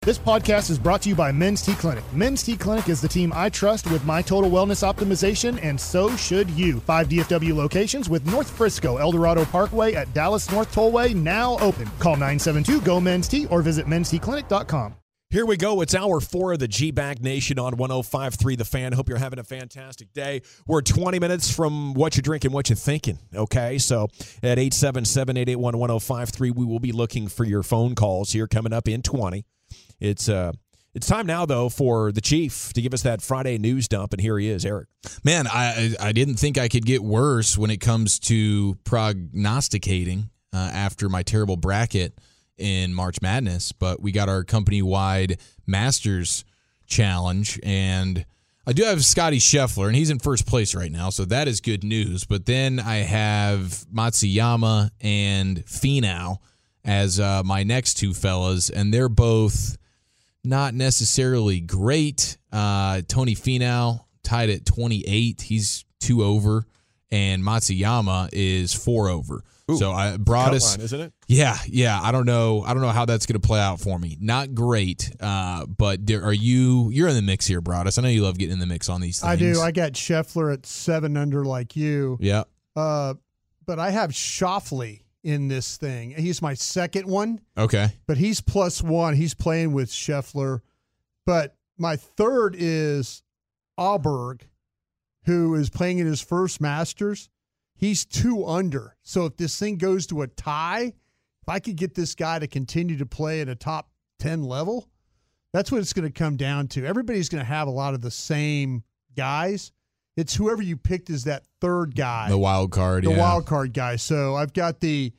This podcast is brought to you by Men's T Clinic. Men's T Clinic is the team I trust with my total wellness optimization, and so should you. 5 DFW locations with North Frisco, Eldorado Parkway at Dallas North Tollway now open. Call 972-GO-MEN'S-T or visit mensteclinic.com. Here we go. It's hour 4 of the G-Bag Nation on 105.3 The Fan. Hope you're having a fantastic day. We're 20 minutes from what you're drinking, what you're thinking, okay? So at 877-881-1053, we will be looking for your phone calls here coming up in 20. It's time now, though, for the Chief to give us that Friday news dump, and here he is, Eric. Man, I didn't think I could get worse when it comes to prognosticating after my terrible bracket in March Madness, but we got our company-wide Masters Challenge, and I do have Scotty Scheffler, and he's in first place right now, so that is good news. But then I have Matsuyama and Finau as my next two fellas, and they're both not necessarily great. Tony Finau tied at 28. He's 2 over, and Matsuyama is 4 over. Ooh, so I brought us, line, isn't it? Yeah. I don't know how that's going to play out for me. Not great, but you're in the mix here, Broadus. I know you love getting in the mix on these things. I do. I got Scheffler at 7 under like you. Yeah. But I have Schauffele in this thing. He's my second one. Okay. But he's +1. He's playing with Scheffler. But my third is Auberg, who is playing in his first Masters. He's 2 under. So if this thing goes to a tie, if I could get this guy to continue to play at a top 10 level, that's what it's going to come down to. Everybody's going to have a lot of the same guys. It's whoever you picked as that third guy. The wild card, The wild card guy. So I've got the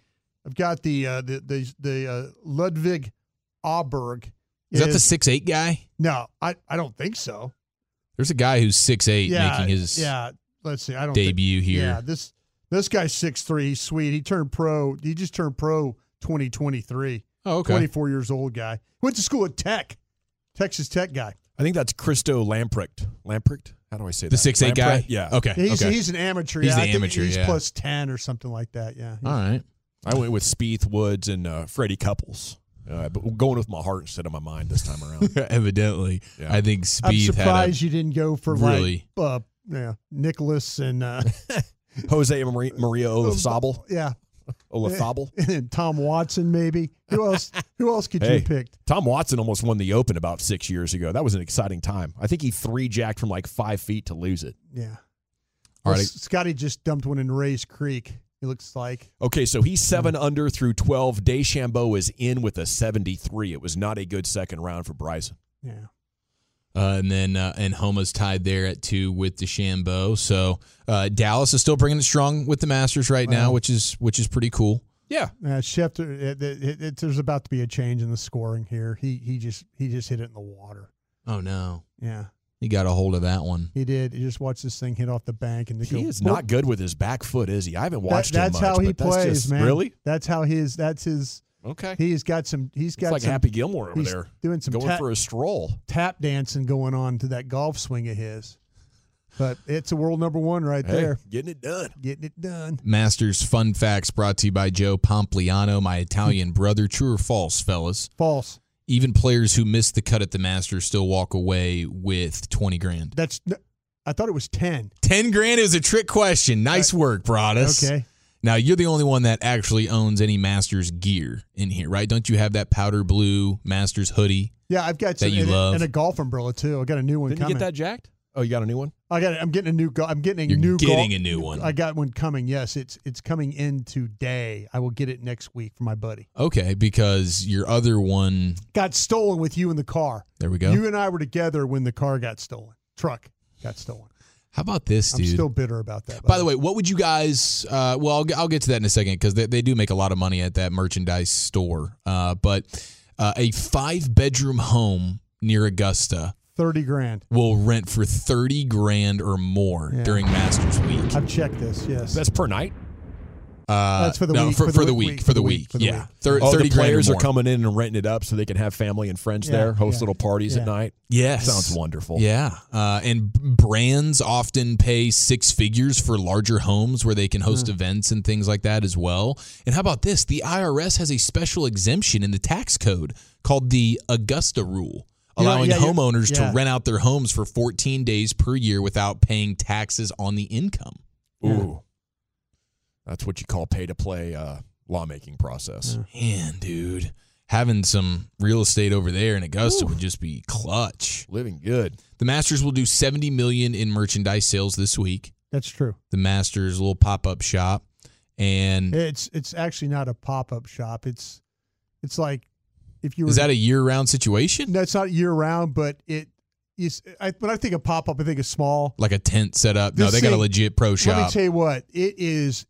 Ludwig Auberg. Is that the 6'8" guy? No, I don't think so. There's a guy who's 6'8" making his let's see. I don't debut here. Yeah, this guy's 6'3". He's sweet. He turned pro. He just turned pro 2023. Oh, okay. 24 years old guy. Went to school at Texas Tech guy. I think that's Christo Lamprecht. Lamprecht? How do I say that? The 6'8" guy? Yeah. Okay. He's an amateur. He's the amateur, He's yeah. +10 or something like that. Yeah. All right. I went with Spieth, Woods, and Freddie Couples. But going with my heart instead of my mind this time around. Evidently. Yeah. I think I'm Spieth surprised you didn't go for really Nicholas and Jose Maria Olazabal. Yeah. Olazabal. And Tom Watson, maybe. Who else could you pick? Tom Watson almost won the Open about 6 years ago. That was an exciting time. I think he 3-jacked from like 5 feet to lose it. Yeah. All right. Scotty just dumped one in Rays Creek, it looks like. Okay, so he's 7 under through 12. DeChambeau is in with a 73. It was not a good second round for Bryson. Yeah. And then Homa's tied there at 2 with DeChambeau. So Dallas is still bringing it strong with the Masters right now, which is pretty cool. Yeah. Schefter, there's about to be a change in the scoring here. He just hit it in the water. Oh no. Yeah. He got a hold of that one. He did. He just watched this thing hit off the bank, and he is not good with his back foot, is he? I haven't watched him much. That's how he plays, man. Really? That's his. Okay. He's got it's like Happy Gilmore over there. Doing some going for a stroll. Tap dancing going on to that golf swing of his. But it's a world number 1 right there. Getting it done. Getting it done. Masters Fun Facts brought to you by Joe Pompliano, my Italian brother. True or false, fellas? False. Even players who missed the cut at the Masters still walk away with $20,000. I thought it was 10. $10,000 is a trick question. Nice work, Broadus. Okay. Now, you're the only one that actually owns any Masters gear in here, right? Don't you have that powder blue Masters hoodie? Yeah, I've got that you love, and a golf umbrella too. I got a new one coming. coming. You get that jacked? Oh, you got a new one? I'm getting a new. I'm getting a You're new. Getting a new one. I got one coming. Yes, it's coming in today. I will get it next week for my buddy. Okay, because your other one got stolen with you in the car. There we go. You and I were together when the car got stolen. Truck got stolen. How about this, dude? I'm still bitter about that. By the way, what would you guys? Well, I'll get to that in a second because they do make a lot of money at that merchandise store. But a 5-bedroom home near Augusta, $30,000 will rent for $30,000 or more during Masters Week. I've checked this. Yes, that's per night. That's for the week. For the week. Yeah. 30 the grand players or are more. coming in and renting it up so they can have family and friends there, host little parties at night. Yes. Sounds wonderful. Yeah. And brands often pay six figures for larger homes where they can host events and things like that as well. And how about this? The IRS has a special exemption in the tax code called the Augusta Rule, allowing homeowners to rent out their homes for 14 days per year without paying taxes on the income. Ooh. That's what you call pay-to-play lawmaking process. Man, dude. Having some real estate over there in Augusta would just be clutch. Living good. The Masters will do $70 million in merchandise sales this week. That's true. The Masters little pop-up shop. And it's actually not a pop-up shop. It's like if you were, is that a year-round situation? No, it's not year-round, but it is. When I think of pop-up, I think of small. Like a tent set up? No, they got a legit pro shop. Let me tell you what, it is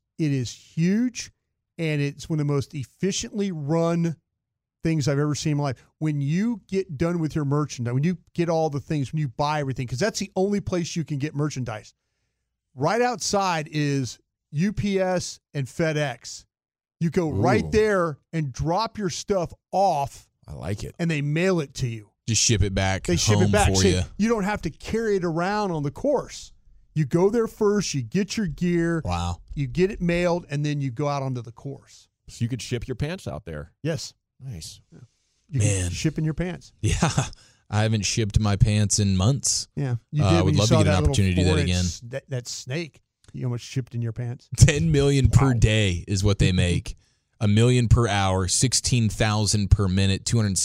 huge, and it's one of the most efficiently run things I've ever seen in my life. When you get done with your merchandise, when you get all the things, when you buy everything, because that's the only place you can get merchandise. Right outside is UPS and FedEx. You go right there and drop your stuff off. I like it. And they mail it to you. Just ship it back. They ship home it back for so you. you don't have to carry it around on the course. You go there first, you get your gear. Wow. You get it mailed, and then you go out onto the course. So you could ship your pants out there. Yes. Nice. You can ship in your pants. Yeah. I haven't shipped my pants in months. Yeah. You I did would when love you to saw get an that opportunity to do that little again. 4-inch that snake you almost shipped in your pants. 10 million per day is what they make. $1 million per hour, 16,000 per minute,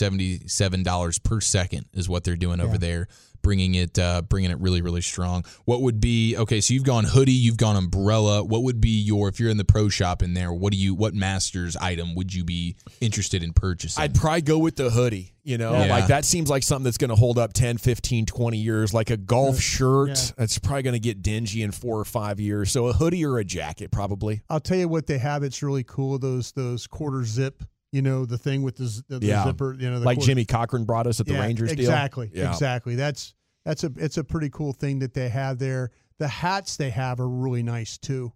$277 per second is what they're doing over there, bringing it really, really strong. What would be, okay, so you've gone hoodie, you've gone umbrella. What would be your, if you're in the pro shop in there, what Masters item would you be interested in purchasing? I'd probably go with the hoodie. Like that seems like something that's going to hold up 10, 15, 20 years. Like a golf shirt, that's probably going to get dingy in 4 or 5 years. So a hoodie or a jacket, probably. I'll tell you what they have. It's really cool. Those quarter zip, the thing with the zipper. Like Jimmy Cochran brought us at the Rangers deal. Exactly. It's a pretty cool thing that they have there. The hats they have are really nice too.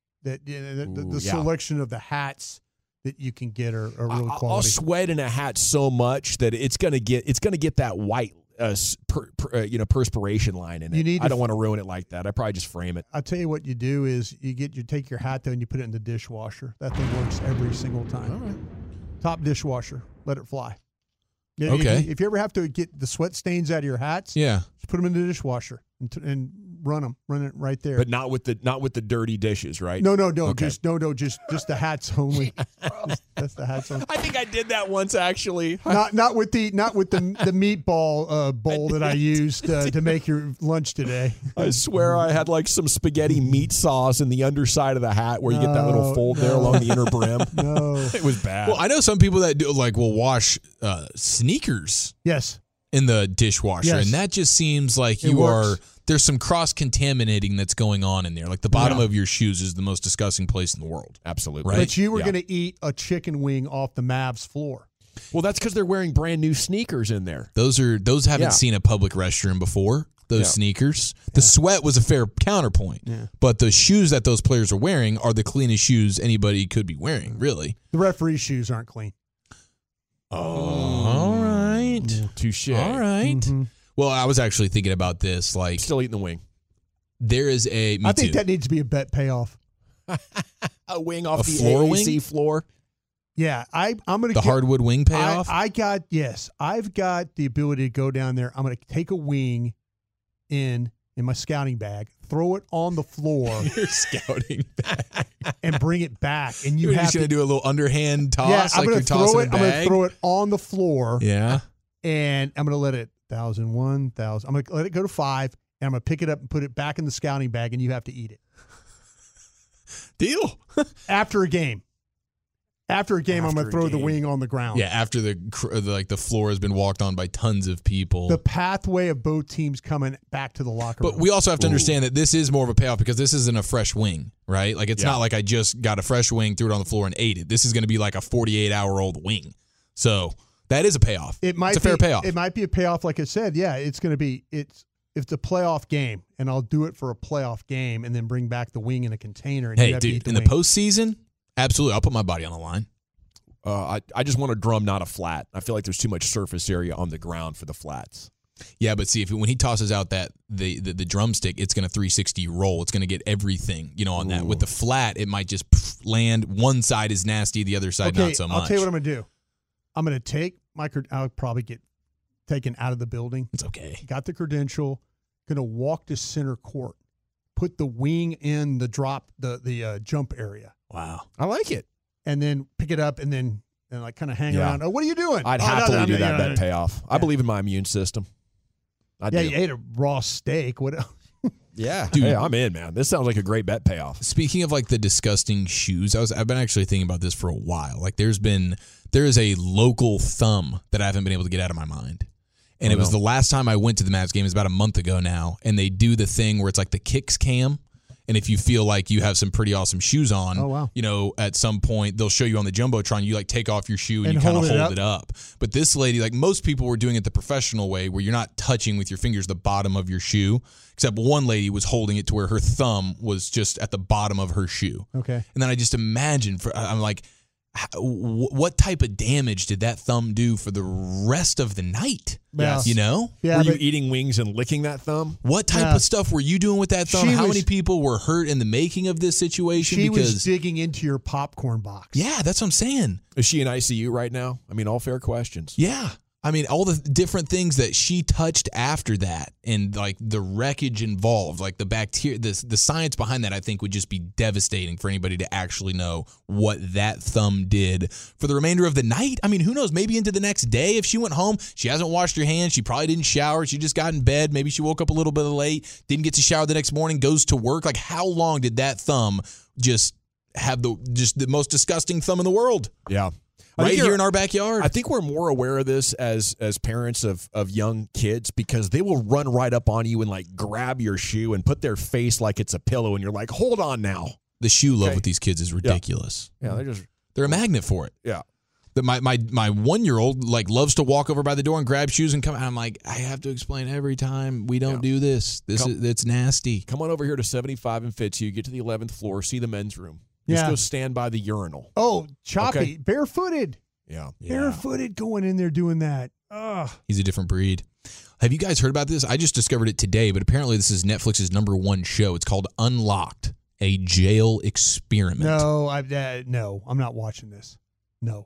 The selection of the hats that you can get are really quality. I'll sweat in a hat so much that it's gonna get that white perspiration line in it. I don't want to ruin it like that. I probably just frame it. I'll tell you what you do is you take your hat though and you put it in the dishwasher. That thing works every single time. All right. Top dishwasher. Let it fly. Okay. If you ever have to get the sweat stains out of your hats, just put them in the dishwasher and run it right there. But not with the dirty dishes, right? No. Okay. Just the hats only. That's the hats only. I think I did that once actually. Not with the meatball bowl that I used to make your lunch today. I swear I had like some spaghetti meat sauce in the underside of the hat where you get that little fold there along the inner brim. No, it was bad. Well, I know some people that will wash sneakers. Yes. In the dishwasher, and that just seems like there's some cross-contaminating that's going on in there. Like the bottom of your shoes is the most disgusting place in the world. Absolutely. Right? But you were going to eat a chicken wing off the Mavs floor. Well, that's because they're wearing brand new sneakers in there. Those haven't seen a public restroom before. Those sneakers. The sweat was a fair counterpoint. Yeah. But the shoes that those players are wearing are the cleanest shoes anybody could be wearing, really. The referee's shoes aren't clean. Oh, all right. Touche. All right. Mm-hmm. Well, I was actually thinking about this. Like, still eating the wing. There is I think that needs to be a bet payoff. A wing off the AAC floor. Yeah, I'm going to hardwood wing payoff. I've got the ability to go down there. I'm going to take a wing in my scouting bag, throw it on the floor. Your scouting bag. And bring it back. And you're just going to do a little underhand toss, I'm like you're tossing a bag? I'm going to throw it on the floor. Yeah. And I'm going to let it 1,000, 1,000. I'm going to let it go to 5, and I'm going to pick it up and put it back in the scouting bag, and you have to eat it. Deal. After a game. I'm going to throw the wing on the ground. Yeah, after the floor has been walked on by tons of people. The pathway of both teams coming back to the locker room. But we also have to understand that this is more of a payoff because this isn't a fresh wing, right? Like it's not like I just got a fresh wing, threw it on the floor, and ate it. This is going to be like a 48-hour-old wing. So that is a payoff. It's a fair payoff. It might be a payoff, like I said. Yeah, it's going to be it's a playoff game, and I'll do it for a playoff game, and then bring back the wing in a container. And hey, dude, in the postseason, Absolutely. I'll put my body on the line. I just want a drum, not a flat. I feel like there's too much surface area on the ground for the flats. Yeah, but see, when he tosses out that the drumstick, it's going to 360 roll. It's going to get everything, on that. With the flat, it might just land. One side is nasty, the other side not so much. I'll tell you what I'm going to do. I'm going to take I'll probably get taken out of the building. It's okay. Got the credential. Going to walk to center court. Put the wing in the drop, the jump area. Wow. I like it. And then pick it up and then like kind of hang around. Oh, what are you doing? I'd happily do that bet payoff. I believe in my immune system. You ate a raw steak. What else? Yeah. Dude, hey, I'm in, man. This sounds like a great bet payoff. Speaking of like the disgusting shoes, I've been actually thinking about this for a while. Like there is a local thumb that I haven't been able to get out of my mind. And it was the last time I went to the Mavs game. It's about a month ago now. And they do the thing where it's like the kicks cam. And if you feel like you have some pretty awesome shoes on, at some point they'll show you on the Jumbotron, you like take off your shoe and you kind of hold it up. But this lady, like most people were doing it the professional way where you're not touching with your fingers the bottom of your shoe, except one lady was holding it to where her thumb was just at the bottom of her shoe. Okay. And then I just imagine, I'm like, what type of damage did that thumb do for the rest of the night? Yes. Yeah, were you eating wings and licking that thumb? What type of stuff were you doing with that thumb? How many people were hurt in the making of this situation? She was digging into your popcorn box. Yeah, that's what I'm saying. Is she in ICU right now? I mean, all fair questions. Yeah. I mean, all the different things that she touched after that and like the wreckage involved, like the bacteria, the science behind that, I think would just be devastating for anybody to actually know what that thumb did for the remainder of the night. I mean, who knows? Maybe into the next day. If she went home, she hasn't washed her hands. She probably didn't shower. She just got in bed. Maybe she woke up a little bit late, didn't get to shower the next morning, goes to work. Like how long did that thumb just have the most disgusting thumb in the world? Yeah. Right here in our backyard. I think we're more aware of this as parents of young kids because they will run right up on you and like grab your shoe and put their face like it's a pillow and you're like, hold on now. The shoe love with these kids is ridiculous. Yeah, they're a magnet for it. Yeah. My 1-year-old like loves to walk over by the door and grab shoes and come. And I'm like, I have to explain every time we don't do this. It's nasty. Come on over here to 75 and Fitzhugh. Get to the 11th floor. See the men's room. Just go stand by the urinal. Oh, Choppy, barefooted. Yeah. Barefooted going in there doing that. Ugh. He's a different breed. Have you guys heard about this? I just discovered it today, but apparently this is Netflix's #1 show. It's called Unlocked, a jail experiment. No, I'm not watching this. No.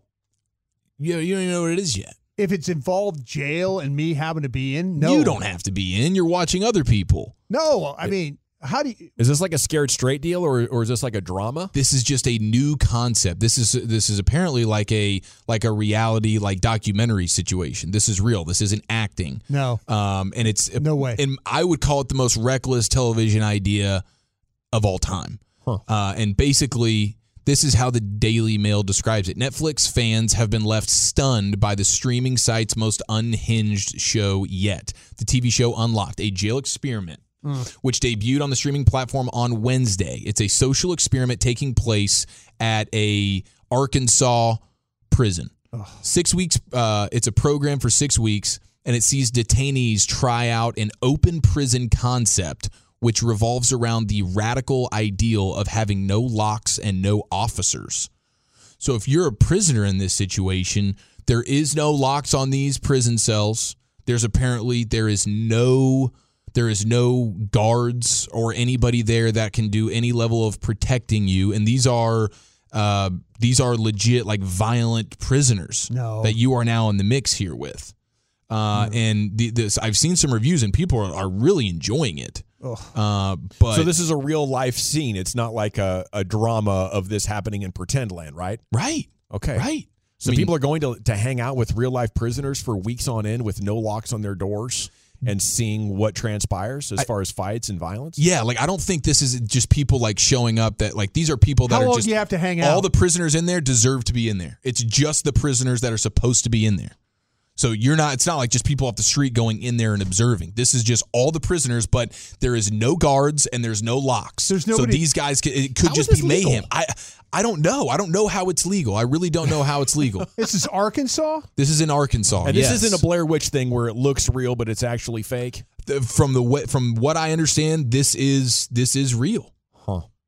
You don't even know what it is yet. If it's involved jail and me having to be in, no. You don't have to be in. You're watching other people. No, I mean... How do you? Is this like a Scared Straight deal, or is this like a drama? This is just a new concept. This is apparently like a reality like documentary situation. This is real. This isn't acting. No. And it's no way. And I would call it the most reckless television idea of all time. Huh. And basically, this is how the Daily Mail describes it. Netflix fans have been left stunned by the streaming site's most unhinged show yet. The TV show Unlocked, a jail experiment. Which debuted on the streaming platform on Wednesday. It's a social experiment taking place at a Arkansas prison. 6 weeks. It's a program for 6 weeks, and it sees detainees try out an open prison concept, which revolves around the radical ideal of having no locks and no officers. So if you're a prisoner in this situation, there is no locks on these prison cells. There is no guards or anybody there that can do any level of protecting you, and these are legit like violent prisoners that you are now in the mix here with. And I've seen some reviews, and people are really enjoying it. But so this is a real life scene. It's not like a drama of this happening in pretend land, right? Right. Okay. Right. So people are going to hang out with real life prisoners for weeks on end with no locks on their doors and seeing what transpires as far as fights and violence? Yeah, like I don't think this is just people like showing up that like these are people that How are long just do you have to hang out? All the prisoners in there deserve to be in there. It's just the prisoners that are supposed to be in there. So it's not like just people off the street going in there and observing. This is just all the prisoners, but there is no guards and there's no locks. There's nobody. So these guys it could just be mayhem. I don't know. I don't know how it's legal. I really don't know how it's legal. This is Arkansas? This is in Arkansas. And this isn't a Blair Witch thing where it looks real but it's actually fake. From what I understand, this is real. Huh.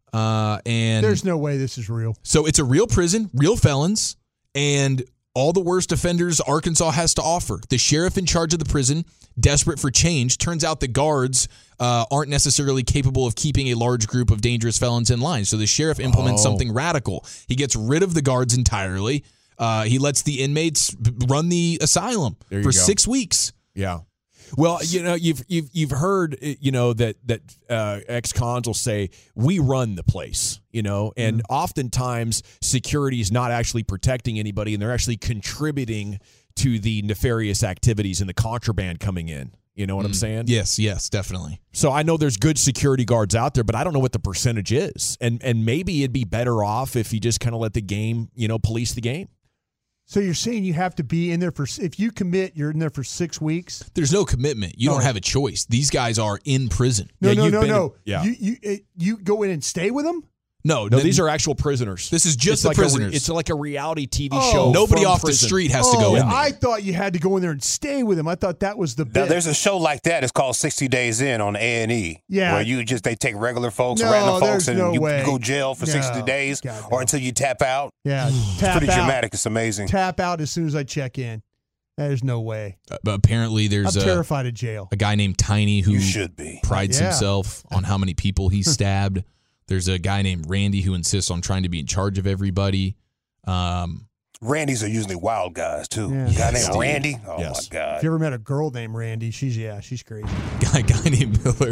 And There's no way this is real. so it's a real prison, real felons, and all the worst offenders Arkansas has to offer. The sheriff in charge of the prison, desperate for change, turns out the guards aren't necessarily capable of keeping a large group of dangerous felons in line. So the sheriff implements something radical. He gets rid of the guards entirely. He lets the inmates run the asylum for 6 weeks. Yeah. Well, you've heard, that ex-cons will say, we run the place, and oftentimes security is not actually protecting anybody, and they're actually contributing to the nefarious activities and the contraband coming in. You know what I'm saying? Yes, definitely. So I know there's good security guards out there, but I don't know what the percentage is. And maybe it'd be better off if you just kind of let the game, police the game. So you're saying you have to be in there if you commit, you're in there for 6 weeks? There's no commitment. You don't have a choice. These guys are in prison. No. Yeah. You go in and stay with them? No, these are actual prisoners. This is just it's the prisoners. It's like a reality TV show. Nobody from off prison. the street has to go in there. I thought you had to go in there and stay with them. I thought that was the Now, bit. there's a show like that. It's called 60 Days In on A&E. Yeah. Where they take regular folks, No, random folks, there's and no you way. go jail for 60 days God, or no. until you tap out. Yeah, It's tap pretty out. dramatic. It's amazing. Tap out as soon as I check in. There's no way. But apparently there's I'm terrified of jail. a guy named Tiny who You should be. prides Yeah. himself on how many people he stabbed. There's a guy named Randy who insists on trying to be in charge of everybody. Randys are usually wild guys, too. Yeah. A guy Yes, named dude. Randy? Oh, Yes. my God. If you ever met a girl named Randy, she's crazy. Guy named Miller.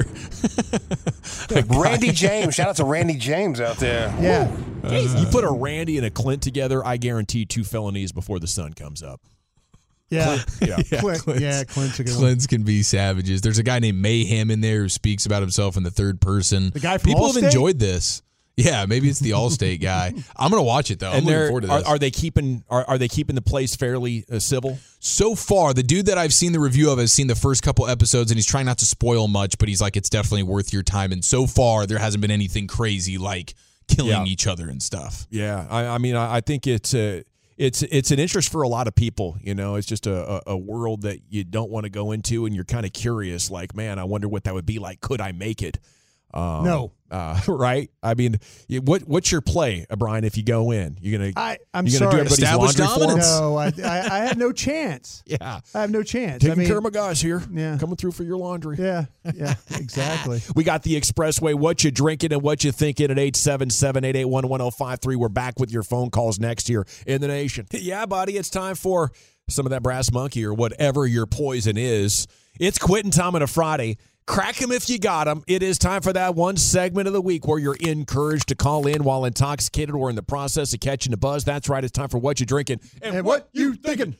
Randy James. Shout out to Randy James out there. Yeah. You put a Randy and a Clint together, I guarantee 2 felonies before the sun comes up. Yeah. Clint's Clint's a good one. Clint's can be savages. There's a guy named Mayhem in there who speaks about himself in the third person. The guy from People have Allstate? enjoyed this. Yeah, maybe it's the Allstate guy. I'm gonna watch it though. I'm looking forward to this. Are they keeping the place fairly civil? So far, the dude that I've seen the review of has seen the first couple episodes, and he's trying not to spoil much, but he's like, it's definitely worth your time. And so far, there hasn't been anything crazy like killing each other and stuff. Yeah, I think it's an interest for a lot of people. It's just a world that you don't want to go into, and you're kind of curious. Like, man, I wonder what that would be like. Could I make it? No. Right? I mean, what's your play, Brian? If you go in, you're gonna I'm you're gonna sorry. do everybody's Established laundry for 'em? dominance. No, I had no chance. Yeah, I have no chance. taking care of my guys here. Yeah. Coming through for your laundry. Yeah, exactly. We got the Expressway. What you drinking and what you thinking at 877-881-1053. We're back with your phone calls next here in the nation. Yeah, buddy, it's time for some of that brass monkey or whatever your poison is. It's quitting time on a Friday. Crack 'em if you got 'em. It is time for that one segment of the week where you're encouraged to call in while intoxicated or in the process of catching a buzz. That's right. It's time for What You Drinking And what you thinking?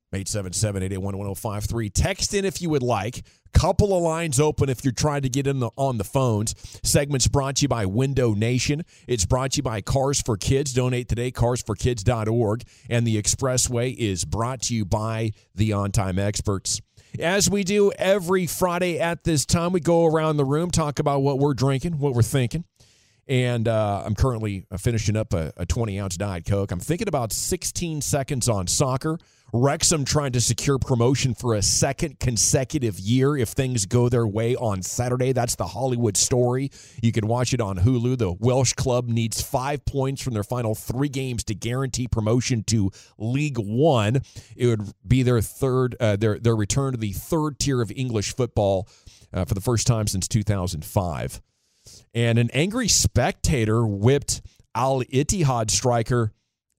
877-881-1053. Text in if you would like. Couple of lines open if you're trying to get in on the phones. Segment's brought to you by Window Nation. It's brought to you by Cars for Kids. Donate today, carsforkids.org. And the Expressway is brought to you by the On Time Experts. As we do every Friday at this time, we go around the room, talk about what we're drinking, what we're thinking. And I'm currently finishing up a 20-ounce Diet Coke. I'm thinking about 16 seconds on soccer. Wrexham trying to secure promotion for a second consecutive year if things go their way on Saturday. That's the Hollywood story. You can watch it on Hulu. The Welsh club needs 5 points from their final 3 games to guarantee promotion to League One. It would be their their return to the third tier of English football for the first time since 2005. And an angry spectator whipped Al Ittihad striker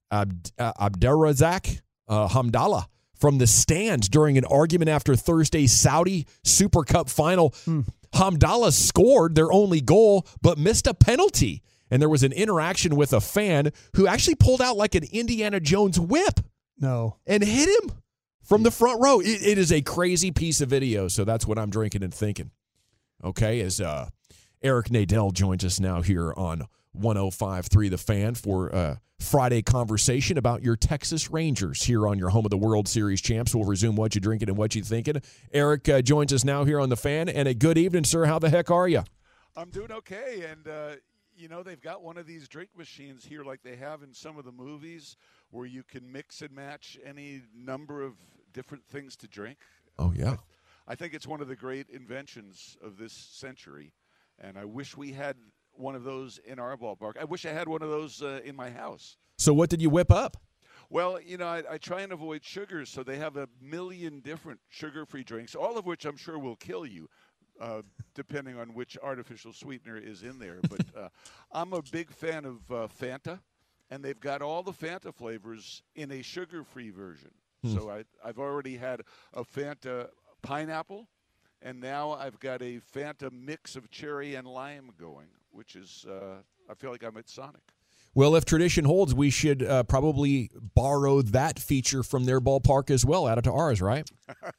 Abderrazak Hamdallah from the stands during an argument after Thursday's Saudi Super Cup final. Hamdallah scored their only goal but missed a penalty. And there was an interaction with a fan who actually pulled out like an Indiana Jones whip No. and hit him from the front row. It is a crazy piece of video, so that's what I'm drinking and thinking. Okay, as Eric Nadel joins us now here on 105.3 The Fan for a Friday conversation about your Texas Rangers here on your home of the World Series champs. We'll resume What You Drinking and What You Thinking. Eric joins us now here on The Fan, and a good evening, sir. How the heck are you? I'm doing okay, and they've got one of these drink machines here like they have in some of the movies where you can mix and match any number of different things to drink. Oh, yeah. I think it's one of the great inventions of this century, and I wish we had one of those in our ballpark. I wish I had one of those in my house. So what did you whip up? Well, I try and avoid sugars, so they have a million different sugar-free drinks, all of which I'm sure will kill you, depending on which artificial sweetener is in there. But I'm a big fan of Fanta, and they've got all the Fanta flavors in a sugar-free version. So I've already had a Fanta pineapple, and now I've got a Fanta mix of cherry and lime going, which is I feel like I'm at Sonic. Well, if tradition holds, we should probably borrow that feature from their ballpark as well, add it to ours, right?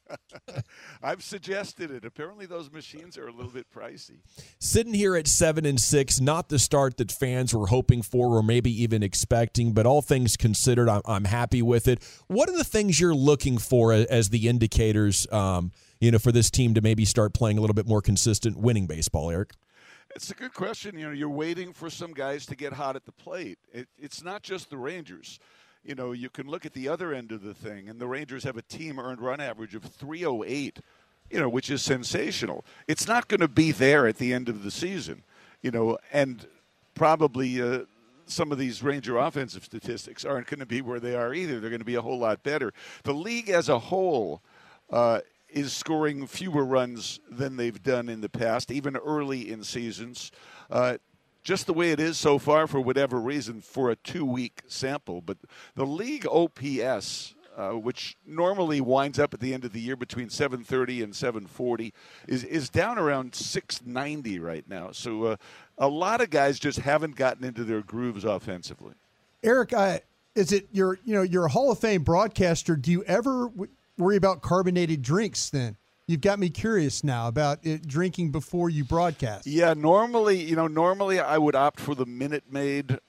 I've suggested it. Apparently those machines are a little bit pricey. Sitting here at 7-6, not the start that fans were hoping for or maybe even expecting, but all things considered, I'm happy with it. What are the things you're looking for as the indicators, for this team to maybe start playing a little bit more consistent winning baseball, Eric? It's a good question. You're waiting for some guys to get hot at the plate. It's not just the Rangers. You can look at the other end of the thing, and the Rangers have a team earned run average of 308, which is sensational. It's not going to be there at the end of the season, and probably some of these Ranger offensive statistics aren't going to be where they are either. They're going to be a whole lot better. The league as a whole is scoring fewer runs than they've done in the past, even early in seasons. Just the way it is so far, for whatever reason, for a 2-week sample. But the league OPS, which normally winds up at the end of the year between 730 and 740, is down around 690 right now. So a lot of guys just haven't gotten into their grooves offensively. Eric, you're a Hall of Fame broadcaster. Do you ever worry about carbonated drinks then? You've got me curious now about drinking before you broadcast. Yeah, normally I would opt for the Minute Maid,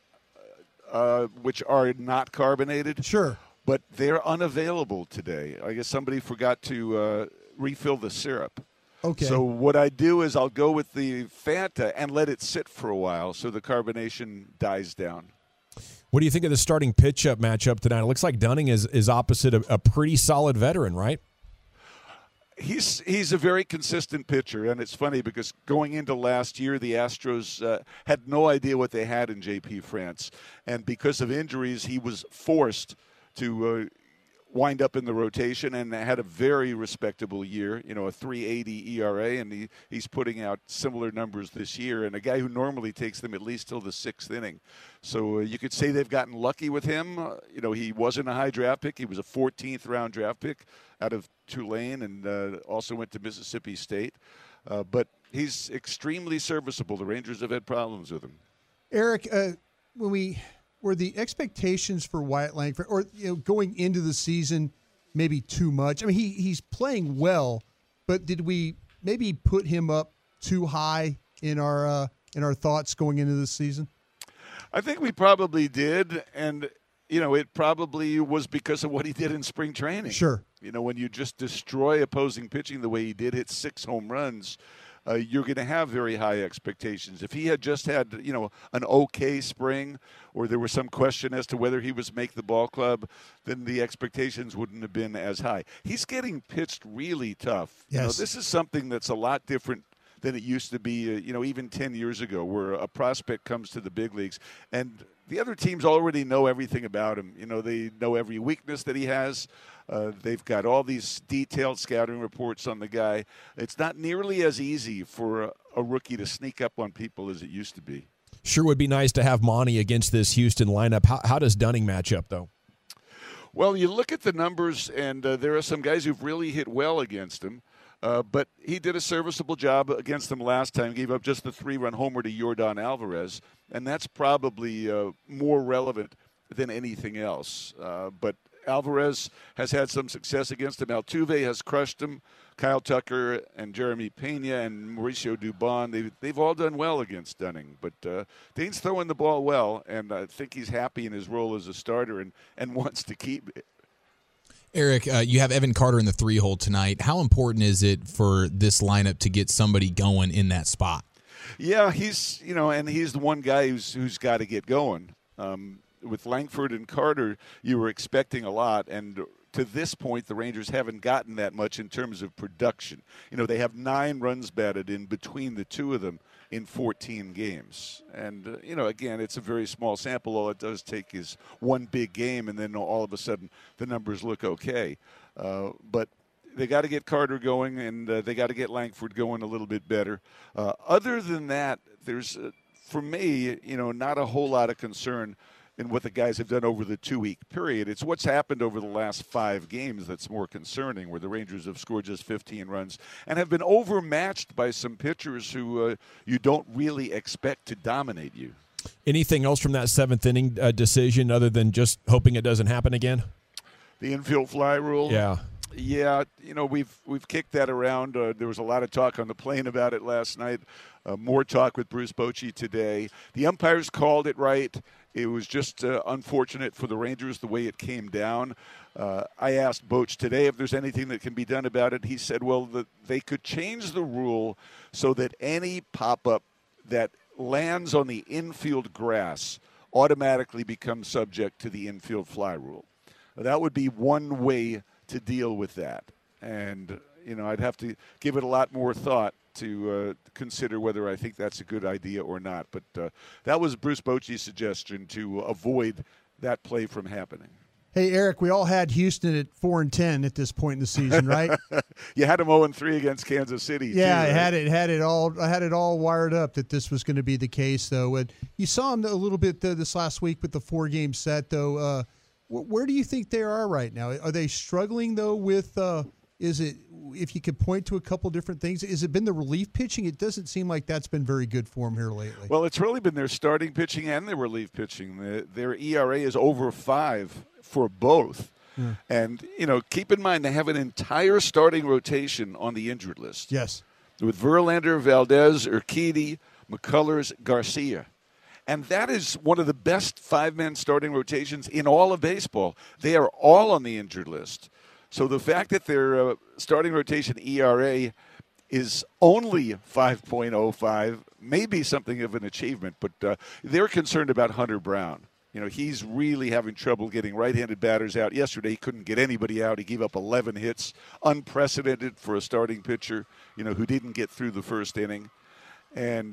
which are not carbonated. Sure. But they're unavailable today. I guess somebody forgot to refill the syrup. Okay. So what I do is I'll go with the Fanta and let it sit for a while so the carbonation dies down. What do you think of the starting pitch-up matchup tonight? It looks like Dunning is opposite a pretty solid veteran, right? He's a very consistent pitcher, and it's funny because going into last year, the Astros had no idea what they had in J.P. France, and because of injuries, he was forced to wind up in the rotation and had a very respectable year, a 3.80 ERA, and he's putting out similar numbers this year, and a guy who normally takes them at least till the 6th inning. So you could say they've gotten lucky with him. He wasn't a high draft pick. He was a 14th round draft pick out of Tulane and also went to Mississippi State. But he's extremely serviceable. The Rangers have had problems with him. Eric, were the expectations for Wyatt Langford, or going into the season, maybe too much? I mean, he's playing well, but did we maybe put him up too high in our thoughts going into the season? I think we probably did, and it probably was because of what he did in spring training. Sure. When you just destroy opposing pitching the way he did, hit 6 home runs, you're going to have very high expectations. If he had just had, an okay spring, or there was some question as to whether he was make the ball club, then the expectations wouldn't have been as high. He's getting pitched really tough. Yes. This is something that's a lot different than it used to be, even 10 years ago, where a prospect comes to the big leagues and the other teams already know everything about him. They know every weakness that he has. They've got all these detailed scouting reports on the guy. It's not nearly as easy for a rookie to sneak up on people as it used to be. Sure would be nice to have Monty against this Houston lineup. How does Dunning match up, though? Well, you look at the numbers, and there are some guys who've really hit well against him. But he did a serviceable job against them last time, gave up just the 3-run homer to Yordan Alvarez, and that's probably more relevant than anything else. But Alvarez has had some success against him. Altuve has crushed him. Kyle Tucker and Jeremy Pena and Mauricio Dubon, they've all done well against Dunning. But Dane's throwing the ball well, and I think he's happy in his role as a starter and wants to keep it. Eric, you have Evan Carter in the 3-hole tonight. How important is it for this lineup to get somebody going in that spot? Yeah, he's and he's the one guy who's got to get going. With Langford and Carter, you were expecting a lot, and to this point, the Rangers haven't gotten that much in terms of production. They have 9 runs batted in between the two of them in 14 games. And, again, it's a very small sample. All it does take is one big game, and then all of a sudden the numbers look okay. But they got to get Carter going, and they got to get Langford going a little bit better. Other than that, there's, for me, not a whole lot of concern in what the guys have done over the 2-week period. It's what's happened over the last 5 games that's more concerning, where the Rangers have scored just 15 runs and have been overmatched by some pitchers who you don't really expect to dominate you. Anything else from that 7th inning decision other than just hoping it doesn't happen again? The infield fly rule? Yeah, we've kicked that around. There was a lot of talk on the plane about it last night. More talk with Bruce Bochy today. The umpires called it right. It was just unfortunate for the Rangers the way it came down. I asked Boch today if there's anything that can be done about it. He said, well, they could change the rule so that any pop-up that lands on the infield grass automatically becomes subject to the infield fly rule. That would be one way to deal with that. And, I'd have to give it a lot more thought to consider whether I think that's a good idea or not. But that was Bruce Bochy's suggestion to avoid that play from happening. Hey, Eric, we all had Houston at 4-10 at this point in the season, right? You had them 0-3 against Kansas City. Yeah, too, right? I had it all wired up that this was going to be the case, though. And you saw them a little bit this last week with the 4-game set, though. Where do you think they are right now? Are they struggling, though, with is it, if you could point to a couple different things, has it been the relief pitching? It doesn't seem like that's been very good for them here lately. Well, it's really been their starting pitching and their relief pitching. Their ERA is over 5 for both. Yeah. And, keep in mind they have an entire starting rotation on the injured list. Yes. With Verlander, Valdez, Urquidy, McCullers, Garcia. And that is one of the best 5-man starting rotations in all of baseball. They are all on the injured list. So the fact that their starting rotation ERA is only 5.05 may be something of an achievement, but they're concerned about Hunter Brown. He's really having trouble getting right-handed batters out. Yesterday, he couldn't get anybody out. He gave up 11 hits, unprecedented for a starting pitcher, who didn't get through the first inning. And,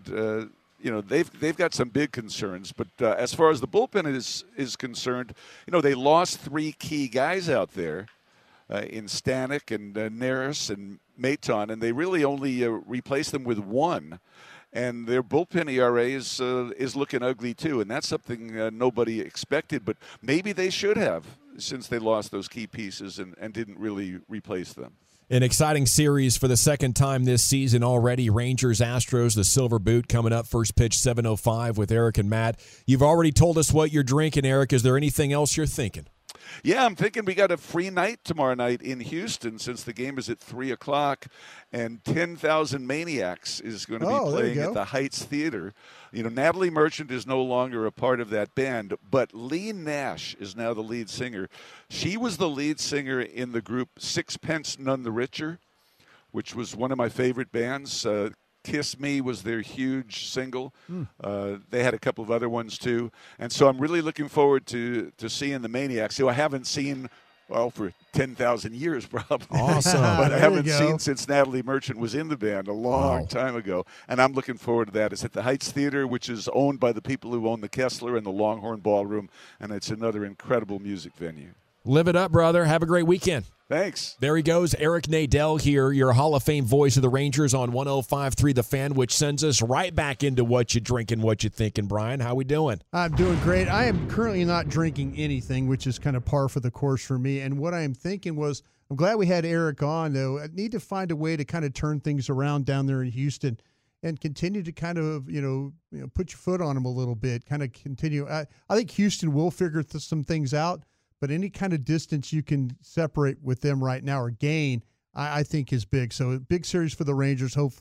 they've got some big concerns. But as far as the bullpen is concerned, they lost 3 key guys out there. In Stanek and Neris and Maton, and they really only replaced them with 1. And their bullpen ERA is looking ugly, too. And that's something nobody expected, but maybe they should have, since they lost those key pieces and didn't really replace them. An exciting series for the second time this season already. Rangers, Astros, the Silver Boot coming up. First pitch, 7:05 with Eric and Matt. You've already told us what you're drinking, Eric. Is there anything else you're thinking? Yeah, I'm thinking we got a free night tomorrow night in Houston since the game is at 3 o'clock, and 10,000 Maniacs is going to be playing at the Heights Theater. Natalie Merchant is no longer a part of that band, but Lee Nash is now the lead singer. She was the lead singer in the group Sixpence None the Richer, which was one of my favorite bands. Kiss Me was their huge single. They had a couple of other ones, too. And so I'm really looking forward to seeing the Maniacs, who I haven't seen, for 10,000 years probably. Awesome. But I haven't seen since Natalie Merchant was in the band a long time ago. And I'm looking forward to that. It's at the Heights Theater, which is owned by the people who own the Kessler and the Longhorn Ballroom. And it's another incredible music venue. Live it up, brother. Have a great weekend. Thanks. There he goes, Eric Nadel here, your Hall of Fame voice of the Rangers on 105.3 The Fan, which sends us right back into what you drinking, what you thinking. Brian, how we doing? I'm doing great. I am currently not drinking anything, which is kind of par for the course for me. And what I am thinking was, I'm glad we had Eric on, though. I need to find a way to kind of turn things around down there in Houston and continue to kind of, put your foot on them a little bit, kind of continue. I think Houston will figure some things out. But any kind of distance you can separate with them right now or gain, I think is big. So a big series for the Rangers. Hopefully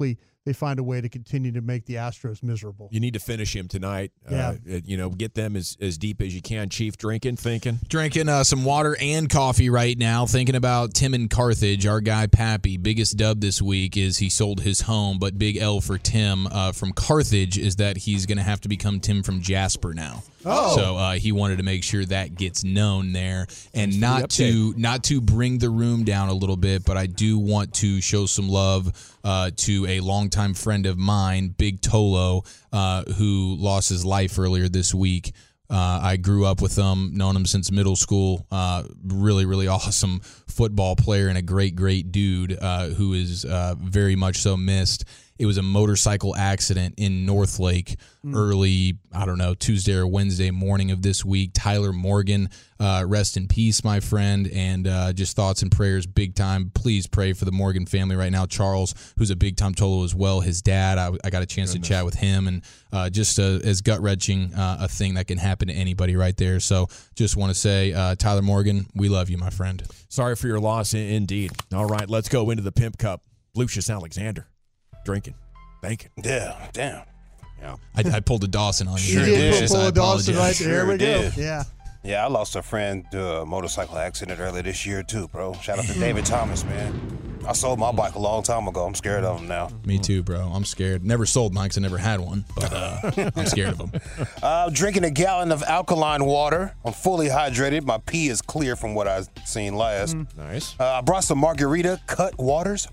they find a way to continue to make the Astros miserable. You need to finish him tonight. Yeah. Get them as deep as you can. Chief, drinking. Drinking some water and coffee right now. Thinking about Tim in Carthage, our guy Pappy. Biggest dub this week is he sold his home, but big L for Tim from Carthage is that he's going to have to become Tim from Jasper now. Oh. So he wanted to make sure that gets known there, and not to bring the room down a little bit, but I do want to show some love to a longtime friend of mine, Big Tolo, who lost his life earlier this week. I grew up with him, known him since middle school. Really, really awesome football player and a great, great dude who is very much so missed. It was a motorcycle accident in Northlake early, Tuesday or Wednesday morning of this week. Tyler Morgan, rest in peace, my friend, and just thoughts and prayers big time. Please pray for the Morgan family right now. Charles, who's a big-time Tolo as well, his dad, I got a chance to chat with him, and just as gut-wrenching a thing that can happen to anybody right there. So just want to say, Tyler Morgan, we love you, my friend. Sorry for your loss, indeed. All right, let's go into the Pimp Cup. Lucius Alexander. Drinking, thinking. Yeah, damn. Yeah. I pulled a Dawson on you. You did pull a Dawson right Sure there. Here we go. did. Yeah. Yeah, I lost a friend to a motorcycle accident earlier this year, too, bro. Shout out to David Thomas, man. I sold my bike a long time ago. I'm scared of him now. Me too, bro. I'm scared. Never sold mine because I never had one, but I'm scared of them. I'm drinking a gallon of alkaline water. I'm fully hydrated. My pee is clear from what I've seen last. Nice. I brought some margarita cut waters.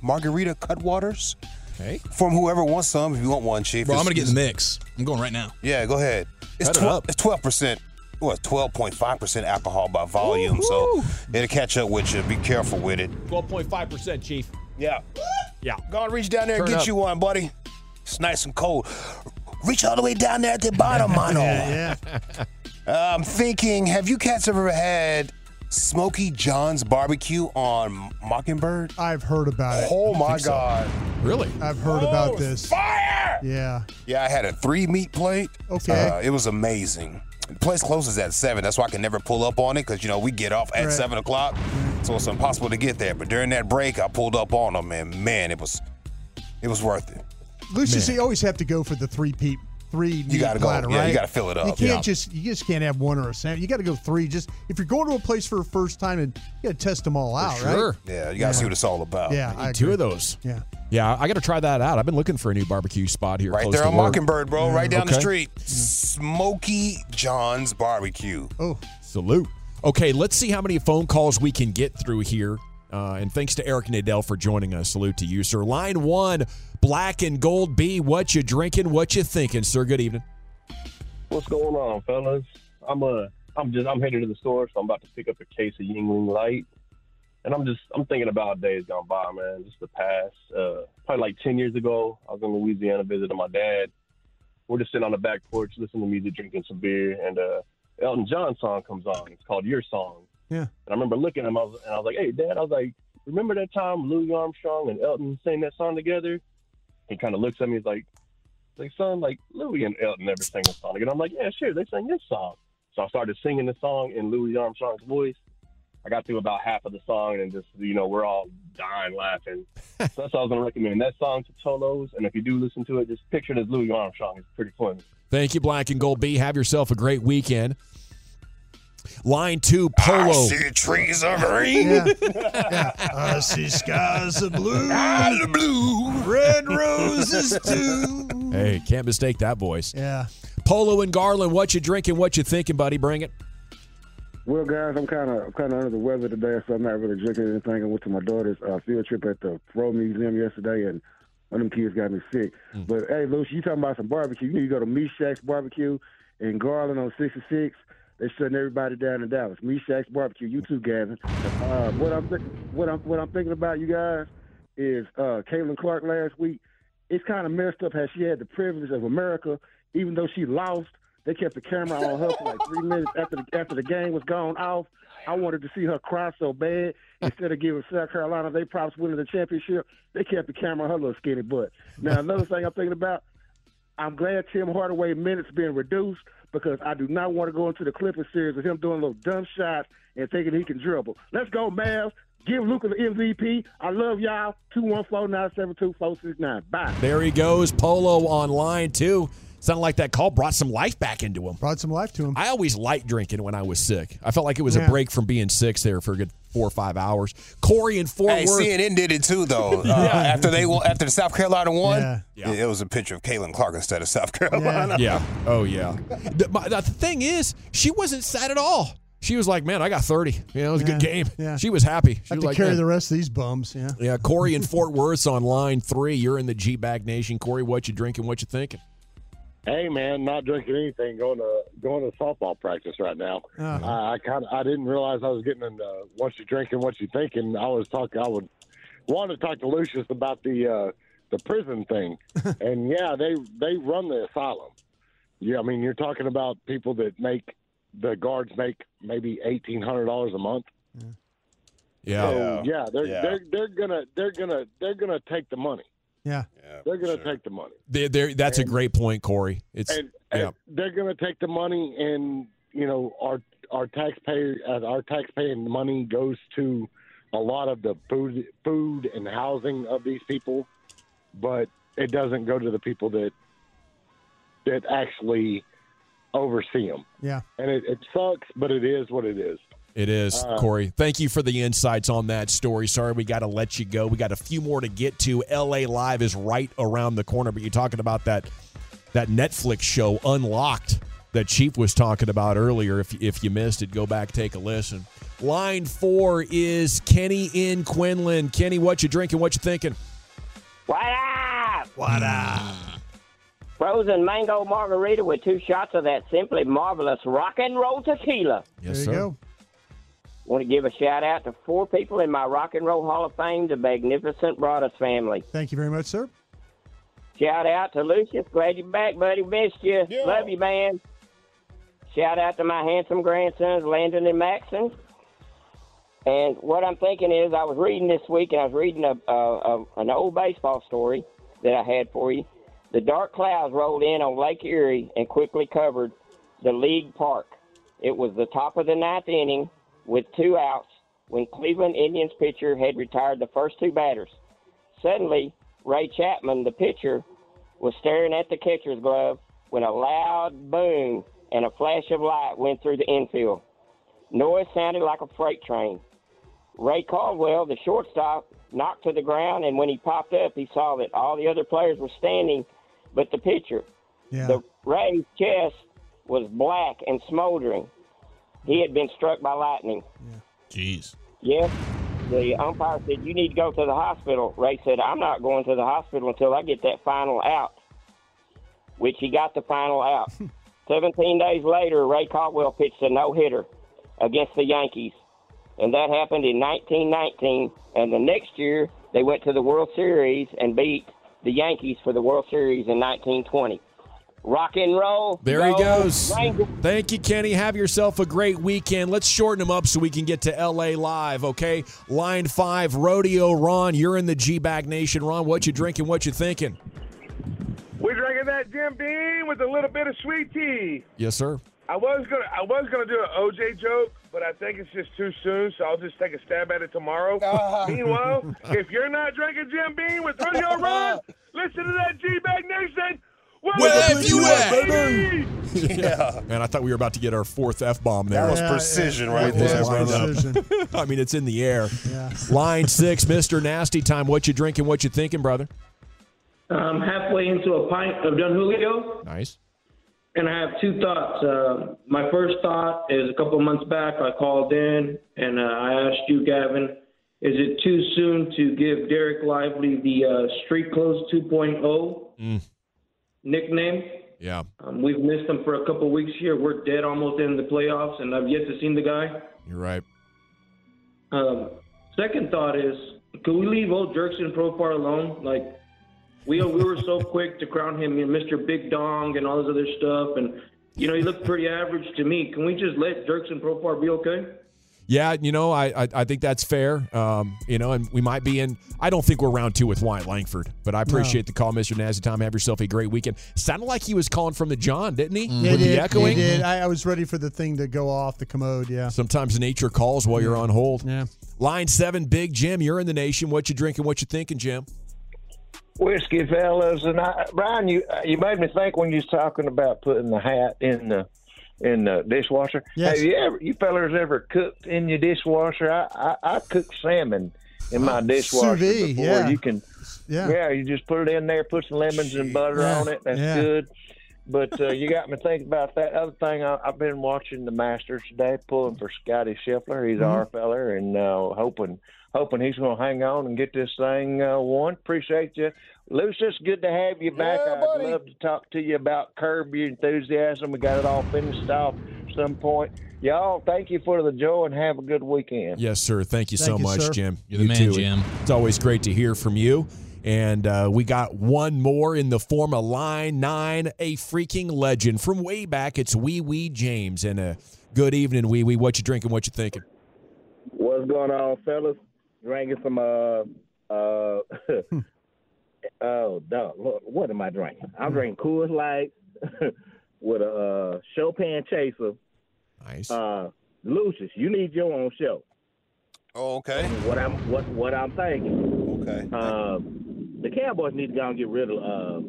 Okay. From whoever wants some, if you want one, Chief. Bro, I'm going to get in the mix. I'm going right now. Yeah, go ahead. It's Cut it up. It's 12%. What, 12.5% alcohol by volume, so it'll catch up with you. Be careful with it. 12.5%, Chief. Yeah. Yeah. Go and reach down there and Turn get up. you one, buddy. It's nice and cold. Reach all the way down there at the bottom, mano. Yeah. I'm thinking, have you cats ever had Smokey John's barbecue on Mockingbird? I've heard about it. Oh, my God. Really? I've heard about this. Fire! Yeah. Yeah, I had a 3-meat plate. Okay. It was amazing. The place closes at 7. That's why I can never pull up on it because, we get off at 7 o'clock. So it's impossible to get there. But during that break, I pulled up on them, and, man, it was worth it. Lucius, you always have to go for the three meat gotta go. platter, Yeah, right? you gotta fill it up. You can't you just can't have one or a sandwich. You got to go 3. Just if you're going to a place for the first time, and you got to test them all out, Sure. right? Yeah, you gotta see what it's all about. Yeah, I Two agree. of those. Yeah. Yeah, I got to try that out. I've been looking for a new barbecue spot here. Right close there to on work. Mockingbird, bro. Right down the Okay. street. Smokey John's Barbecue. Oh, Salute. Okay, let's see how many phone calls we can get through here. And thanks to Eric Nadell for joining us. Salute to you, sir. Line 1, Black and Gold B. What you drinking? What you thinking, sir? Good evening. What's going on, fellas? I'm headed to the store, so I'm about to pick up a case of Yingling Light, and I'm thinking about days gone by, man. Just the past, probably like 10 years ago, I was in Louisiana visiting my dad. We're just sitting on the back porch, listening to music, drinking some beer, and Elton John song comes on. It's called Your Song. yeah. And I remember looking at him, I was like, "Hey, Dad," I was like, "Remember that time Louis Armstrong and Elton sang that song together?" He kind of looks at me, he's like, "Son, like Louis and Elton never sang a song together." I'm like, "Yeah, sure, they sang your song." So I started singing the song in Louis Armstrong's voice. I got through about half of the song, and just, we're all dying laughing. So that's what I was going to recommend. That song to Tolos, and if you do listen to it, just picture it as Louis Armstrong. It's pretty funny. Thank you, Black and Gold B. Have yourself a great weekend. Line 2, Polo. I see trees are green. Yeah. I see skies of blue. Red roses too. Hey, can't mistake that voice. Yeah. Polo and Garland, what you drinking? What you thinking, buddy? Bring it. Well, guys, I'm kind of under the weather today, so I'm not really drinking anything. I went to my daughter's field trip at the Pro Museum yesterday, and one of them kids got me sick. But, hey, Lucy, you talking about some barbecue. You go to Meshack's Barbecue in Garland on 66. They're shutting everybody down in Dallas. Meshack's Barbecue. You too, Gavin. What I'm thinking about, you guys, is Caitlin Clark last week. It's kind of messed up how she had the privilege of America, even though she lost. They kept the camera on her for like 3 minutes after the game was gone off. I wanted to see her cry so bad. Instead of giving South Carolina they props winning the championship, they kept the camera on her little skinny butt. Now, another thing I'm thinking about, I'm glad Tim Hardaway minutes being reduced because I do not want to go into the Clippers series with him doing little dumb shots and thinking he can dribble. Let's go, Mavs. Give Luka the MVP. I love y'all. 214-972-469. Bye. There he goes. Polo on line 2. Sounded like that call brought some life back into him. Brought some life to him. I always liked drinking when I was sick. I felt like it was a break from being sick there for a good 4 or 5 hours. Corey in Fort Worth. CNN did it too, though. After the South Carolina won, Yeah. it was a picture of Caitlin Clark instead of South Carolina. Yeah. Oh, yeah. The thing is, she wasn't sad at all. She was like, man, I got 30. It was a good game. Yeah. She was happy. She Have was to like, carry man. the rest of these bums. Yeah. Yeah, Corey in Fort Worth's on line 3. You're in the G-Bag Nation. Corey, what you drinking? What you thinking? Hey man, not drinking anything. Going to softball practice right now. I didn't realize I was getting into what you drinking, what you thinking. I would want to talk to Lucius about the prison thing, and yeah, they run the asylum. Yeah, I mean you're talking about people that the guards make maybe $1,800 a month. Yeah. So, they're gonna take the money. Yeah. They're going to take the money. That's a great point, Corey. And they're going to take the money, and our taxpaying money goes to a lot of the food and housing of these people, but it doesn't go to the people that actually oversee them. Yeah. And it sucks, but it is what it is. It is, Corey. Thank you for the insights on that story. Sorry we got to let you go. We got a few more to get to. LA Live is right around the corner, but you're talking about that Netflix show, Unlocked, that Chief was talking about earlier. If you missed it, go back, take a listen. Line 4 is Kenny in Quinlan. Kenny, what you drinking? What you thinking? What up? What up? Frozen mango margarita with 2 shots of that simply marvelous rock and roll tequila. Yes, there you sir. go. Want to give a shout-out to 4 people in my Rock and Roll Hall of Fame, the magnificent Broadus family. Thank you very much, sir. Shout-out to Lucius. Glad you're back, buddy. Missed you. Yeah. Love you, man. Shout-out to my handsome grandsons, Landon and Maxon. And what I'm thinking is I was reading this week, and I was reading an old baseball story that I had for you. The dark clouds rolled in on Lake Erie and quickly covered the League Park. It was the top of the 9th inning with 2 outs when Cleveland Indians pitcher had retired the first 2 batters. Suddenly, Ray Chapman, the pitcher, was staring at the catcher's glove when a loud boom and a flash of light went through the infield. Noise sounded like a freight train. Ray Caldwell, the shortstop, knocked to the ground, and when he popped up, he saw that all the other players were standing but the pitcher. Yeah. The Ray's chest was black and smoldering. He had been struck by lightning. Jeez. Yes. The umpire said, you need to go to the hospital. Ray said, I'm not going to the hospital until I get that final out, which he got the final out. 17 days later, Ray Caldwell pitched a no-hitter against the Yankees, and that happened in 1919. And the next year, they went to the World Series and beat the Yankees for the World Series in 1920. Rock and roll. There he goes. Rangers. Thank you, Kenny. Have yourself a great weekend. Let's shorten them up so we can get to LA Live, okay? Line 5, Rodeo Ron. You're in the G-Bag Nation. Ron, what you drinking? What you thinking? We're drinking that Jim Beam with a little bit of sweet tea. Yes, sir. I was gonna do an OJ joke, but I think it's just too soon, so I'll just take a stab at it tomorrow. Meanwhile, if you're not drinking Jim Beam with Rodeo Ron, listen to that G-Bag Nation. Where have you at, baby? Yeah. Man, I thought we were about to get our 4th F-bomb there. That was precision right With there, his brother. Precision. I mean, it's in the air. Yeah. Line 6, Mr. Nasty Time. What you drinking? What you thinking, brother? I'm halfway into a pint of Don Julio, Nice. and I have 2 thoughts. My first thought is a couple of months back I called in, and I asked you, Gavin, is it too soon to give Derek Lively the Street Clothes 2.0 nickname? Yeah. We've missed him for a couple of weeks here. We're dead almost in the playoffs, and I've yet to see the guy. You're right. Second thought is, could we leave old Jerkson Profar alone? Like, we were so quick to crown him Mr. Big Dong and all this other stuff, and, he looked pretty average to me. Can we just let Jerkson Profar be okay? Yeah, I think that's fair. And we might be in. I don't think we're round 2 with Wyatt Langford, but I appreciate the call, Mr. Nasty Tom. Have yourself a great weekend. Sounded like he was calling from the John, didn't he? Yeah, with he the echoing. He did. I was ready for the thing to go off the commode. Yeah. Sometimes nature calls while you're on hold. Yeah. Line 7, Big Jim. You're in the nation. What you drinking? What you thinking, Jim? Whiskey, fellas, and Brian, you made me think when you was talking about putting the hat in the dishwasher. Yes. Have you fellas ever cooked in your dishwasher? I cook salmon in my dishwasher Sous vide, before. yeah. You can, you just put it in there, put some lemons and butter on it. That's good. But you got me thinking about that other thing. I've been watching the Masters today, pulling for Scotty Scheffler. He's our feller, and hoping he's going to hang on and get this thing won. Appreciate you. Lucius, good to have you back. I'd love to talk to you about Curb Your Enthusiasm. We got it all finished off at some point. Y'all, thank you for the joy and have a good weekend. Yes, sir. Thank you so much, sir. Jim. You're the man, too. Jim. It's always great to hear from you. And we got one more in the form of Line 9, a freaking legend from way back. It's Wee Wee James. And good evening, Wee Wee. What you drinking? What you thinking? What's going on, fellas? Drinking some oh, dog, what am I drinking? I'm drinking Coors Light with a Chopin chaser. Nice. Lucius, you need your own show. Oh, okay. What I'm thinking. Okay. The Cowboys need to go and get rid of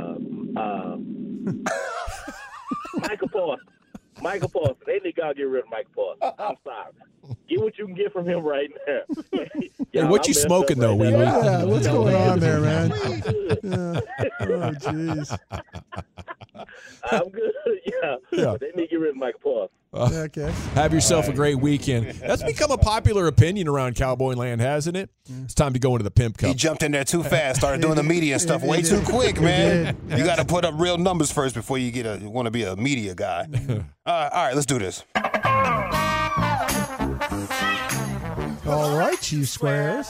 Michael Parsons. Michael Parsons. They need to go and get rid of Michael Parsons. I'm sorry. Get what you can get from him right now. Hey, what you smoking, though, Wee Wee? Yeah, what's going on there, man? Yeah. Oh, jeez. I'm good. Yeah. But they need to get rid of Michael Parsons. Okay. Have yourself a great weekend. That's become a popular opinion around Cowboy Land, hasn't it? It's time to go into the Pimp Cup. He jumped in there too fast, started doing the media and stuff way too quick, man. You got to put up real numbers first before you want to be a media guy. All right, let's do this. All right, you squares.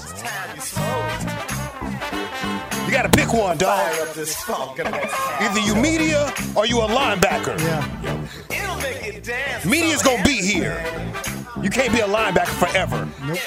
You got to pick one, dog. Either you media or you a linebacker. Yeah. Media's going to be here. You can't be a linebacker forever. Nope.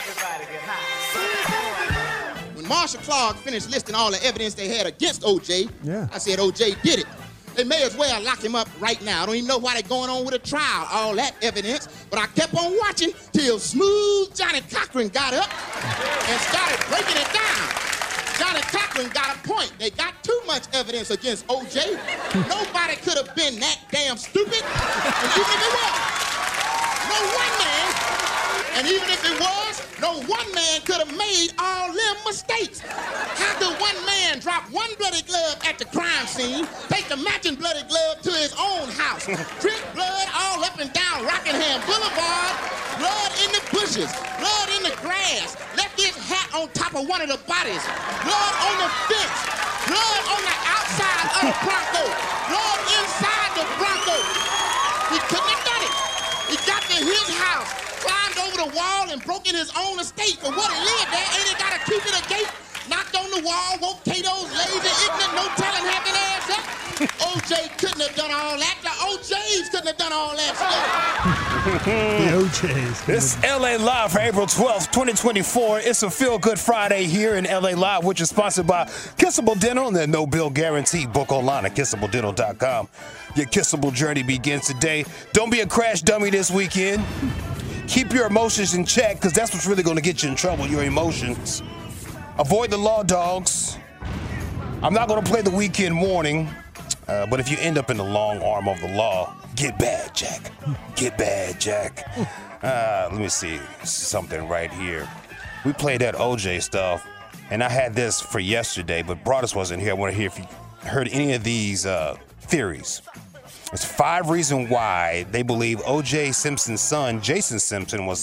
When Marshall Clark finished listing all the evidence they had against O.J., I said O.J. did it. They may as well lock him up right now. I don't even know why they're going on with a trial, all that evidence. But I kept on watching till Smooth Johnny Cochran got up and started breaking it down. Johnny Cochran got a point. They got too much evidence against O.J. Nobody could have been that damn stupid. And even if it was, no one man, and even if it was, no one man could have made all them mistakes. How could one man drop one bloody glove at the crime scene, take the matching bloody glove to his own house, drip blood all up and down Rockingham Boulevard, blood in the bushes, blood in the grass, left his hat on top of one of the bodies, blood on the fence, blood on the outside of the Bronco, blood inside the Bronco. He couldn't have done it. He got to his house, climbed over the wall and broke in his own estate for what he lived there. Ain't he got to keep it a gate? Knocked on the wall, woke Cato's lazy, ignorant, no telling half an ass up. O.J. couldn't have done all that. The O.J.'s couldn't have done all that stuff. The O.J.'s. It's LA Live for April 12th, 2024. It's a feel-good Friday here in LA Live, which is sponsored by Kissable Dental and the no-bill guarantee. Book online at kissabledental.com. Your kissable journey begins today. Don't be a crash dummy this weekend. Keep your emotions in check, because that's what's really going to get you in trouble, your emotions. Avoid the law dogs. I'm not going to play the weekend warning, but if you end up in the long arm of the law, get bad, Jack. Get bad, Jack. Let me see something right here. We played that OJ stuff, and I had this for yesterday, but Broadus wasn't here. I want to hear if you heard any of these theories. There's 5 reasons why they believe O.J. Simpson's son, Jason Simpson, was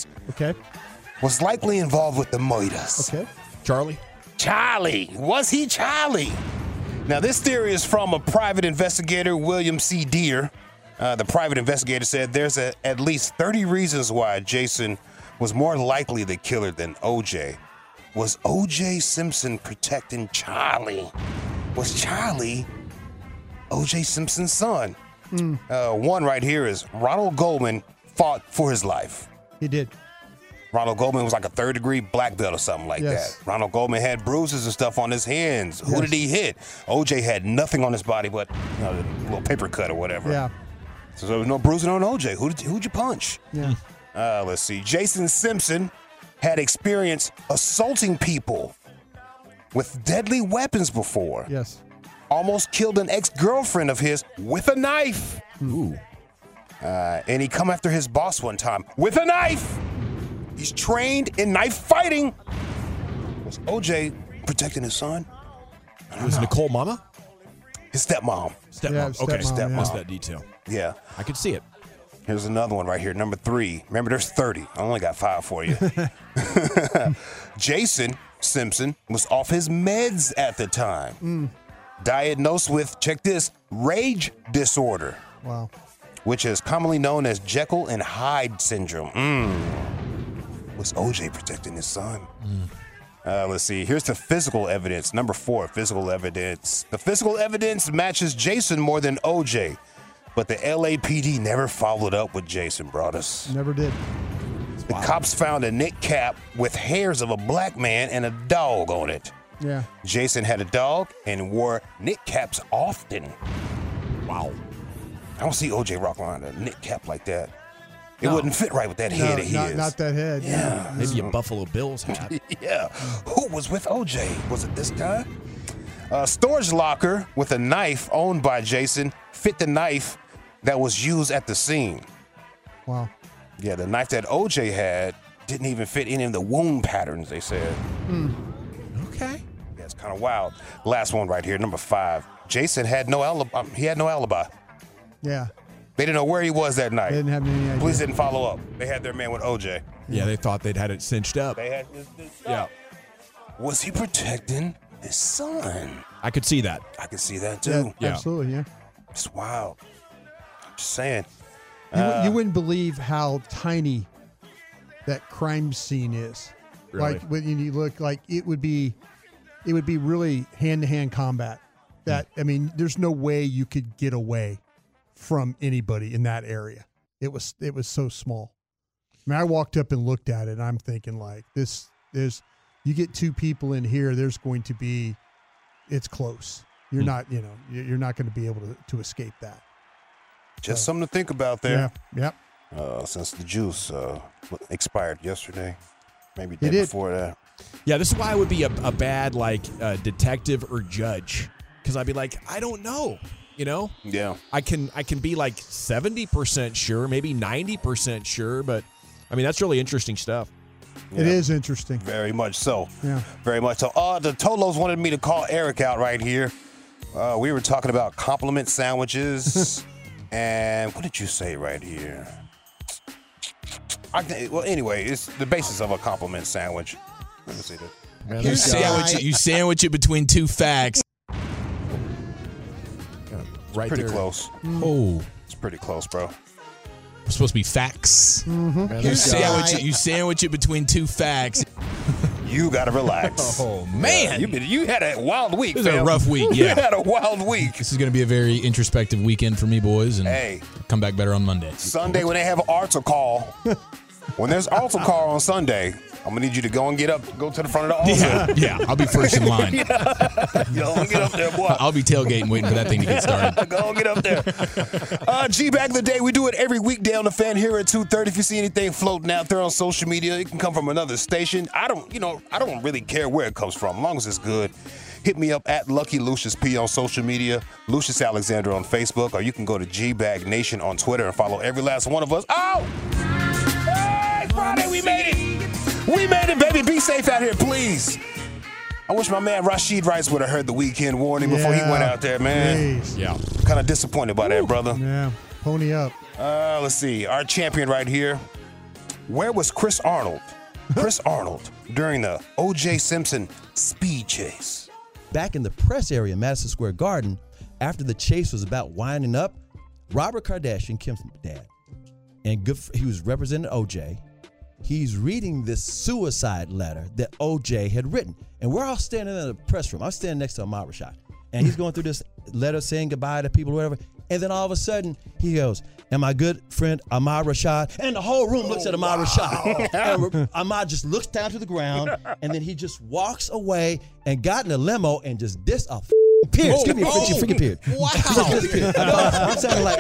likely involved with the murders. Okay. Charlie? Was he Charlie? Now, this theory is from a private investigator, William C. Deere. The private investigator said there's at least 30 reasons why Jason was more likely the killer than O.J. Was O.J. Simpson protecting Charlie? Was Charlie O.J. Simpson's son? One right here is Ronald Goldman fought for his life. He did. Ronald Goldman was like a third-degree black belt or something like that. Ronald Goldman had bruises and stuff on his hands. Who did he hit? OJ had nothing on his body but a little paper cut or whatever. Yeah. So there was no bruising on OJ. Who'd you punch? Yeah. Let's see. Jason Simpson had experienced assaulting people with deadly weapons before. Yes. Almost killed an ex-girlfriend of his with a knife. Ooh. And he come after his boss one time with a knife. He's trained in knife fighting. Was OJ protecting his son? Was Nicole mama? His stepmom. Stepmom. Okay, stepmom. Missed that detail. Yeah. I could see it. Here's another one right here, number 3. Remember, there's 30. I only got 5 for you. Jason Simpson was off his meds at the time. Diagnosed with, check this, rage disorder. Wow. Which is commonly known as Jekyll and Hyde syndrome. Was OJ protecting his son? Let's see. Here's the physical evidence. Number 4, physical evidence. The physical evidence matches Jason more than OJ, but the LAPD never followed up with Jason, brothers. Never did. The cops found a knit cap with hairs of a black man and a dog on it. Yeah. Jason had a dog and wore knit caps often. Wow. I don't see OJ rock around a knit cap like that. It wouldn't fit right with that head of his. Not that head. Yeah. Maybe a Buffalo Bills hat. Yeah. Who was with OJ? Was it this guy? A storage locker with a knife owned by Jason fit the knife that was used at the scene. Wow. Yeah, the knife that OJ had didn't even fit any of the wound patterns, they said. Okay. Yeah, it's kind of wild. Last one right here, number 5. Jason had no alibi. He had no alibi. Yeah. They didn't know where he was that night. They didn't have any idea. Police didn't follow up. They had their man with OJ. Yeah, they thought they'd had it cinched up. They had this Yeah. Was he protecting his son? I could see that. I could see that too. Yeah, absolutely, yeah. It's wild. I'm just saying. You wouldn't believe how tiny that crime scene is. Really? Like when you look, like it would be really hand-to-hand combat. That I mean, there's no way you could get away from anybody in that area. It was so small. I mean, I walked up and looked at it, and I'm thinking like you get 2 people in here, there's going to be, it's close. You're not going to be able to escape that. Just something to think about there. Yeah. Yep. Since the juice expired yesterday, maybe It day did. before that. Yeah, this is why I would be a bad detective or judge, because I'd be like, I don't know. You know? Yeah. I can be like 70% sure, maybe 90% sure, but I mean that's really interesting stuff. It is interesting. Very much so. Yeah. Very much so. The Tolos wanted me to call Eric out right here. We were talking about compliment sandwiches. And what did you say right here? Well, anyway, it's the basis of a compliment sandwich. Let me see this. You sandwich it between 2 facts. Right pretty there. close. Oh. It's pretty close, bro. It's supposed to be facts. Mm-hmm. You sandwich it between 2 facts. You gotta relax. Oh man, you had a wild week. This is a fam. rough week. You Yeah, had a wild week. this is going to be a very introspective weekend for me, boys, and Hey. come back better on Monday. Sunday when they have altar call. When there's altar call on Sunday, I'm gonna need you to go and go to the front of the altar. Yeah, I'll be first in line. Go and get up there, boy. I'll be tailgating, waiting for that thing to get started. Go and get up there. G Back of the Day, we do it every weekday on the Fan here at 2:30. If you see anything floating out there on social media, it can come from another station. I don't really care where it comes from, as long as it's good. Hit me up at Lucky Lucius P on social media, Lucius Alexander on Facebook, or you can go to G Bag Nation on Twitter and follow every last one of us. Oh! Hey, Friday, we made it! We made it, baby. Be safe out here, please. I wish my man Rashid Rice would have heard the weekend warning before he went out there, man. Please. Yeah. Kind of disappointed by that, brother. Yeah. Pony up. Let's see. Our champion right here. Where was Chris Arnold? Chris Arnold during the O.J. Simpson speed chase. Back in the press area in Madison Square Garden, after the chase was about winding up, Robert Kardashian, Kim's dad, and he was representing O.J., he's reading this suicide letter that O.J. had written. And we're all standing in the press room. I'm standing next to Ahmad Rashad. And he's going through this letter saying goodbye to people or whatever. And then all of a sudden, he goes, and my good friend Ahmad Rashad, and the whole room looks at Ahmad Rashad. And Ahmad just looks down to the ground, and then he just walks away and got in a limo and just dissed a Pierce. Give me a freaking Pierce. Wow. I'm sounding like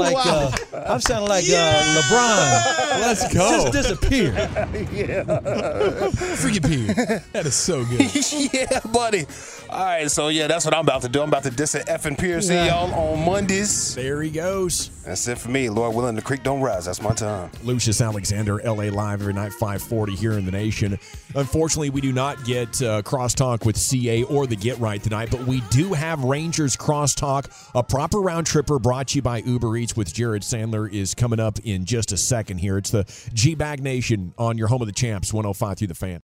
LeBron. Let's go. Just disappear. Freaking Pierce. That is so good. Yeah, buddy. All right, so yeah, that's what I'm about to do. I'm about to diss an effing Pierce y'all on Mondays. There he goes. That's it for me. Lord willing, the creek don't rise. That's my time. Lucius Alexander, LA Live every night, 540 here in the nation. Unfortunately, we do not get crosstalk with CA or the Get Right tonight, but we do have Rangers crosstalk. A proper round tripper brought to you by Uber Eats with Jared Sandler is coming up in just a second here. It's the G-Bag Nation on your home of the champs, 105 through the Fan.